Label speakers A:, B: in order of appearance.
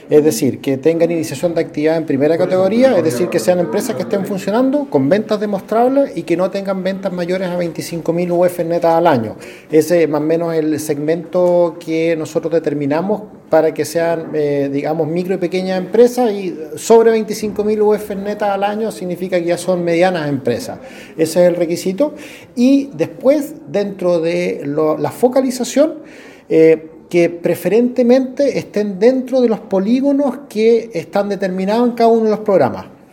A: Es decir, que tengan iniciación de actividad en primera categoría, es decir, que sean empresas que estén funcionando con ventas demostrables y que no tengan ventas mayores a 25.000 UF netas al año. Ese es más o menos el segmento que nosotros determinamos para que sean, digamos, micro y pequeñas empresas, y sobre 25.000 UF netas al año significa que ya son medianas empresas. Ese es el requisito. Y después, dentro de la focalización, que preferentemente estén dentro de los polígonos que están determinados en cada uno de los programas.